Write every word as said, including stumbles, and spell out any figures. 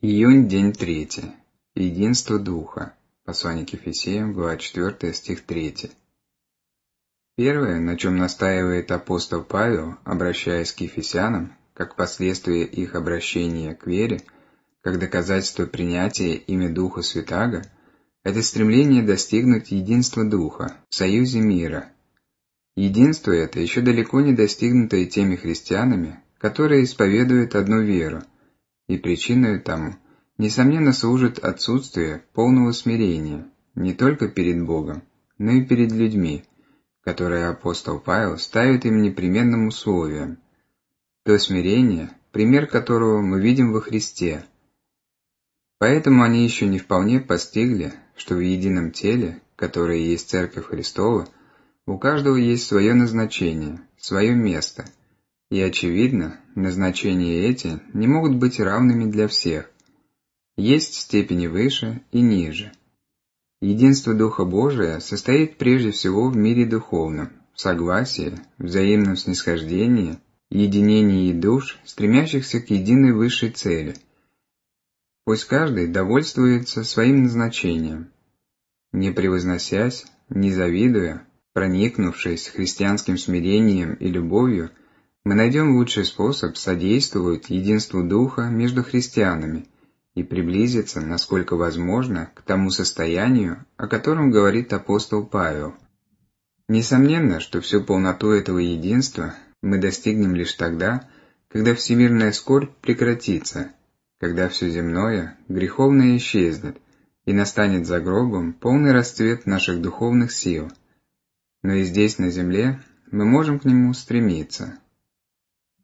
Июнь, день третий. Единство Духа. Послание к Ефесеям, глава четвёртая, стих третий. Первое, на чем настаивает апостол Павел, обращаясь к ефесянам, как последствие их обращения к вере, как доказательство принятия ими Духа Святаго, это стремление достигнуть единства Духа в союзе мира. Единство это еще далеко не достигнуто и теми христианами, которые исповедуют одну веру, и причиной тому, несомненно, служит отсутствие полного смирения не только перед Богом, но и перед людьми, которые апостол Павел ставит им непременным условием. То смирение, пример которого мы видим во Христе. Поэтому они еще не вполне постигли, что в едином теле, которое есть Церковь Христова, у каждого есть свое назначение, свое место, и, очевидно, назначения эти не могут быть равными для всех. Есть степени выше и ниже. Единство Духа Божия состоит прежде всего в мире духовном, в согласии, взаимном снисхождении, единении душ, стремящихся к единой высшей цели. Пусть каждый довольствуется своим назначением, не превозносясь, не завидуя, проникнувшись христианским смирением и любовью, мы найдем лучший способ содействовать единству Духа между христианами и приблизиться, насколько возможно, к тому состоянию, о котором говорит апостол Павел. Несомненно, что всю полноту этого единства мы достигнем лишь тогда, когда всемирная скорбь прекратится, когда все земное, греховное исчезнет, и настанет за гробом полный расцвет наших духовных сил. Но и здесь, на земле, мы можем к нему стремиться.